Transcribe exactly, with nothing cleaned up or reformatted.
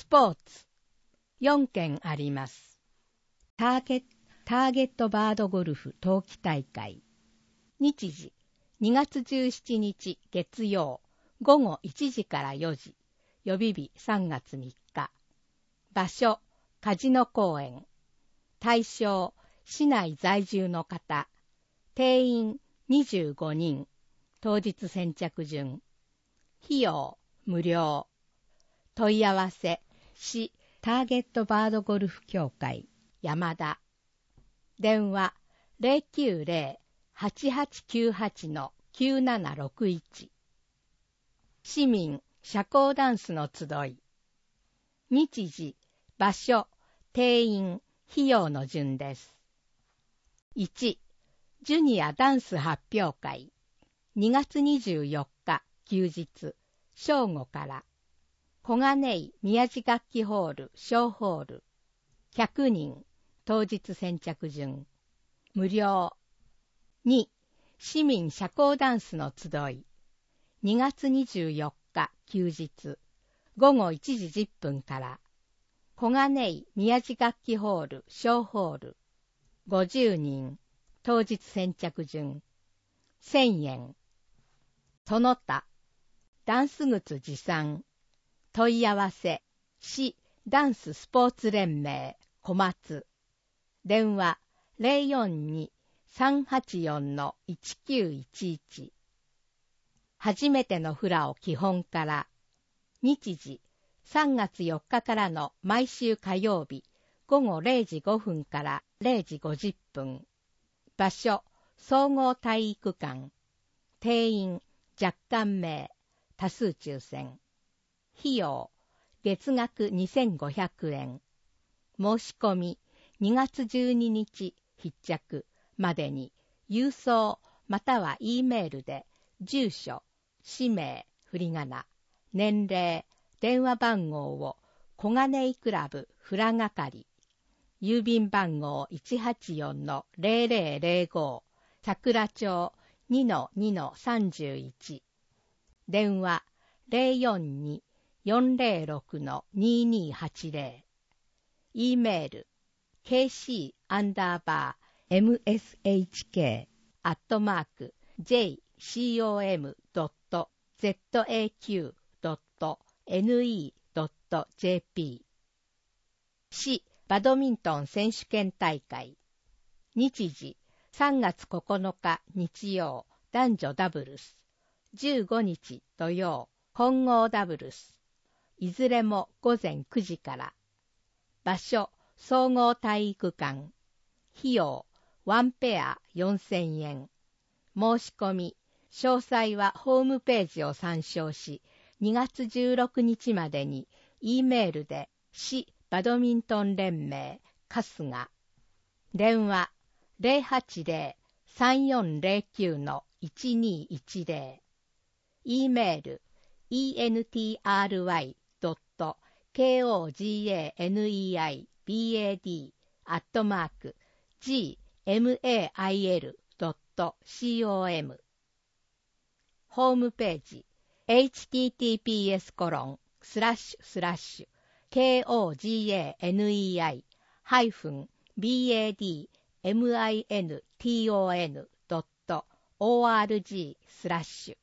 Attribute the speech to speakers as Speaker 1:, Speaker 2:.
Speaker 1: ポーツよんけんあります。ターゲット、ターゲットバードゴルフ冬季大会。日時にがつじゅうしちにち月曜ごごいちじからよじ、予備日さんがつみっか。場所カジノ公園。対象市内在住の方。定員にじゅうごにん。当日先着順。費用無料。問い合わせ市ターゲットバードゴルフ協会山田。電話 ゼロきゅうゼロ はちはちきゅうはち きゅうななろくいち。市民社交ダンスの集い。日時、場所、定員、費用の順です。いち. ジュニアダンス発表会。にがつにじゅうよっか休日、正午から。小金井宮地楽器ホール小ホール。ひゃくにん、当日先着順。無料。に. 市民社交ダンスの集い。にがつにじゅうよっか休日、ごごいちじじゅっぷんから。小金井宮地楽器ホール小ホール。ごじゅうにん、当日先着順。せんえん。その他、ダンス靴持参。問い合わせ、市ダンススポーツ連盟小松。電話 ゼロよんに さんはちよん いちきゅういちいち。初めてのフラを基本から。日時、さんがつよっかからの毎週火曜日、ごごれいじごふんかられいじごじゅっぷん。場所、総合体育館。定員、若干名、多数抽選。費用、月額にせんごひゃくえん。申し込み、にがつじゅうににち必着までに、郵送または E メールで、住所、氏名、振り仮名、年齢、電話番号を小金井クラブフラ係。郵便番号 いちはちよん ゼロゼロゼロご 桜町 にのにのさんじゅういち。電話 ゼロよんに よんゼロろく ににはちゼロ。E メール ケーシー アンダーバー エムエスエイチケー アットマーク ジェイシーオーエム ドット ゼットエーキュー ドット エヌイー ドット ジェーピー。市バドミントン選手権大会。日時、さんがつここのか日曜、男女ダブルス。じゅうごにち土曜、混合ダブルス。いずれもごぜんくじから。場所、総合体育館。費用、ワンペアよんせんえん。申し込み、詳細はホームページを参照し、にがつじゅうろくにちまでに E メールで市バドミントン連盟春日。電話 ゼロはちゼロ さんよんゼロきゅう いちにいちゼロ。E メール エントリー ドット コガネバド アットマーク ジーエムエーアイエル ドット コム。ホームページ エイチティーティーピーエスコロンスラッシュスラッシュ コガネハイフン バドミントン ドット オーアールジー スラッシュ